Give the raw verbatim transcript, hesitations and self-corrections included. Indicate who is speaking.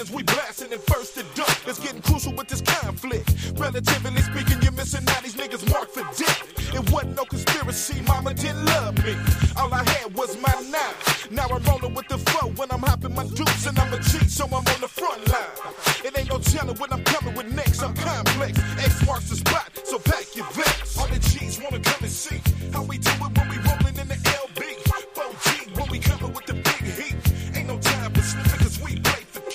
Speaker 1: killers, we blasting in first to duck. It's getting crucial with this conflict. Relatively speaking, you're missing out these niggas marked for death. It wasn't no conspiracy, mama didn't love me. All I had was my knife. Now I'm rolling with the foe when I'm hopping my dukes, and I'm a G, so I'm on the front line. It ain't no telling what I'm coming with next. I'm complex. X marks the spot, so pack your vests. All the G's wanna come